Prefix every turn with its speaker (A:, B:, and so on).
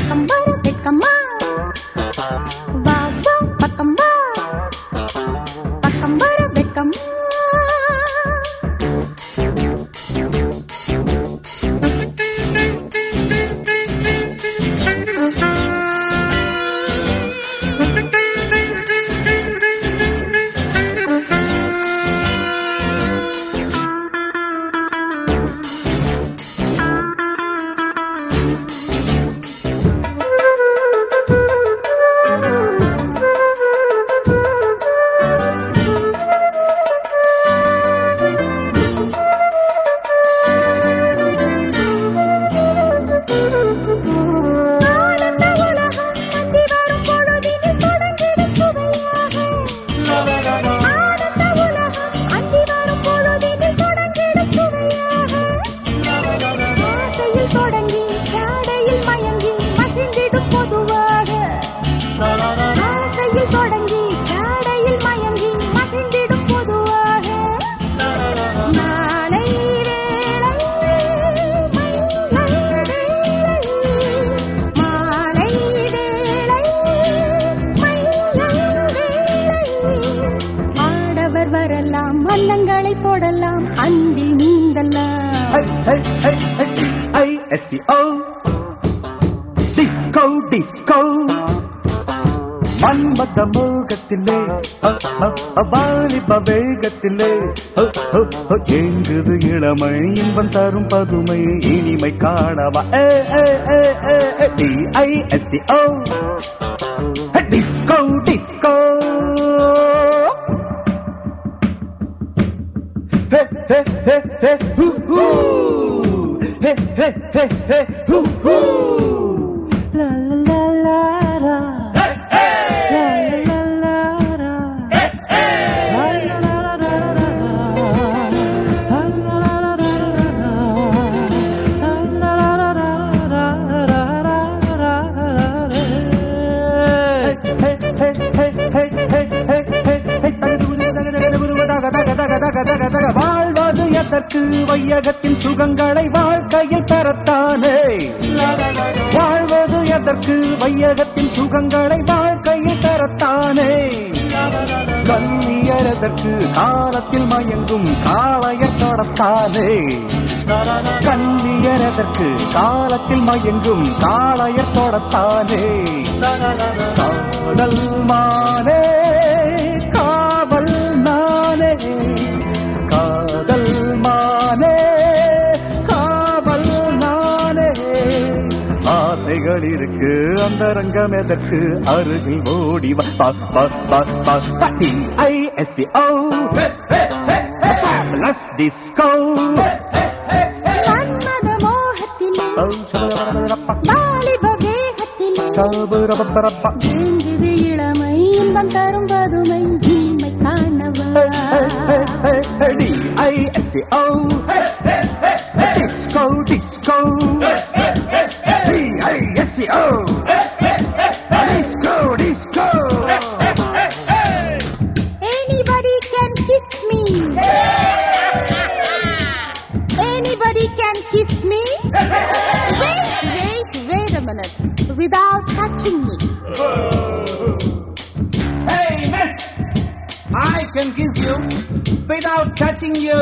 A: பக்கம் வர வெட்கமா வா வா பக்கம் வா பக்கம் வர வெட்கமா வண்ணங்களை போடலாம் அன்பில் நீந்தலாம்
B: I-S-C-O Disco Disco மன்மத மோகத்திலே வாலிப வேகத்திலே எங்குது இளமை இன்பம் தரும் பதுமை இனிமை காணவா D-I-S-C-O Disco Disco Hey, hey, hey, hey, hoo, hoo. Hey, hey, hey, hey, hoo, hoo. La, la, la, la, la. Hey, hey. La, la, la, la, la. Hey, hey. La, la, la, la, la, la. La, la, la, la, la, la. La, la, la, la, la, la. Hey, hey, hey, hey, hey, hey, hey, hey, hey. வாழ்வது எதற்கு வையகத்தின் சுகங்களை வாழ்க்கையில் பெறத்தானே வாழ்வது எதற்கு வையகத்தின் சுகங்களை வாழ்க்கையில் பெறத்தானே கண்ணியர் எதற்கு காலத்தில் மயங்கும் காளையர் தொடத்தானே கண்ணியர் எதற்கு காலத்தில் மயங்கும் காளையர் தொடத்தானே காதல் மானே காவல் நானே காதல் மானே காவல் நானே ஆசைகள் இருக்கு அந்தரங்கம் எதற்கு அருகில் ஓடி I-S-C-O Fabulous Disco
A: மன்மத மோகத்திலே வாலிப வேகத்திலே எங்குது இளமை இன்பம் தரும் பதுமை இனிமை காணவா
B: D-I-S-C-O Disco Disco D-I-S-C-O Disco Disco
A: Anybody can kiss me Anybody can kiss me Wait a minute without touching me
B: Hey miss I can kiss you without touching you